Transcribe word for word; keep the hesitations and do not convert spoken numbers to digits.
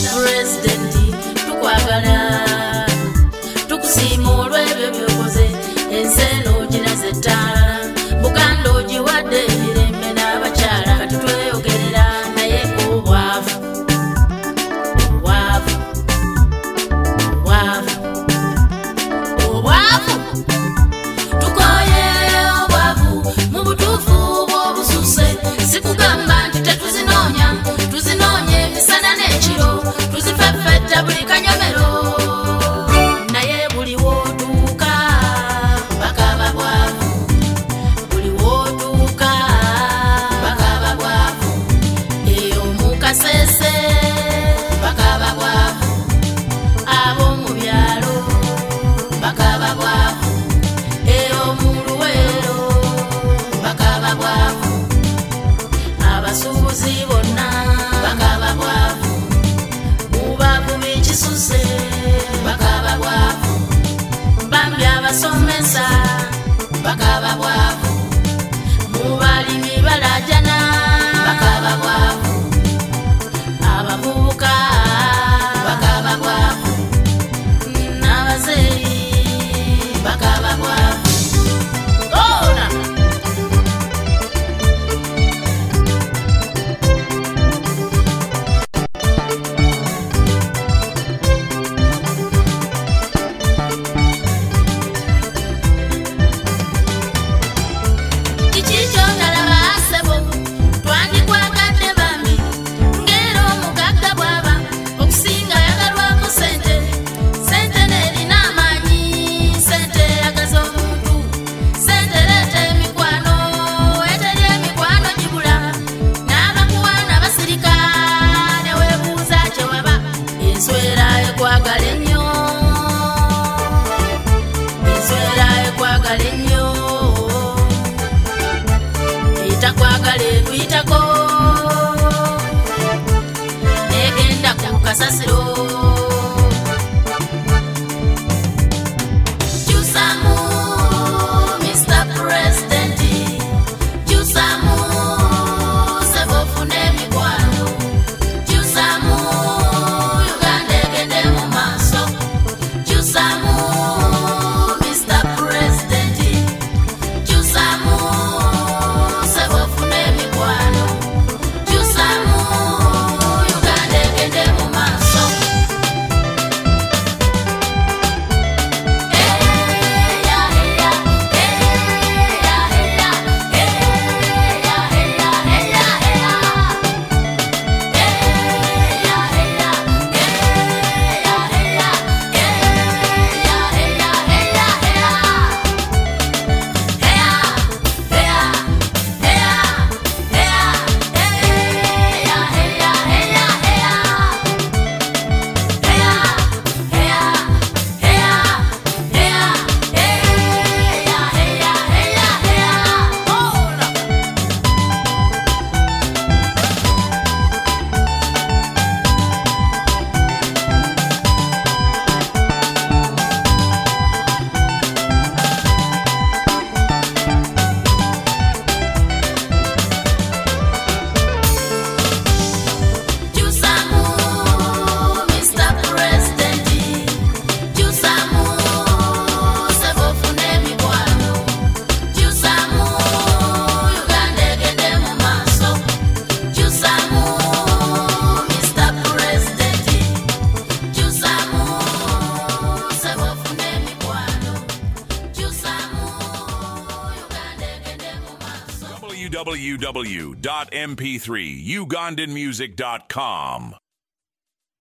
President tukwagala tukusiima olw'ebyo by'okoze ensi eno ogiraze ettaala Buganda ogiwadde emirembe n'abakyala kati tweyogerera naye obwavu obwavu obwavu obwavu tukoye obwavu mu butuufu bw'obususe sikugamba nti tetuzinoonya tuzinoonya emisana n'ekiro tuzifeffetta buli kanyomero naye buli w'otuuka bakaba bwavu buli w'otuuka bakaba bwavu eyo mu Kasese bakaba bwavu ab'omu byalo bakaba bwavu eyo mu Luweero bakaba bwavu abasuubuzi bonna bakaba bwavu mubavu b'ekisuse bakaba bwavu bambi abasomesa bakaba bwavu mubalimi balajana bakaba bwavu abavubuka bakaba bwavu n'abazeeyi bakaba bwavu ona Kasasiro Jusamu Mister President Jusamu Sebofune mikwano Jusamu Uganda egende mu maaso Jusamu Mister President Jusamu Sebofune mikwano Jusamu Uganda egende mu w w w dot m p three ugandan music dot com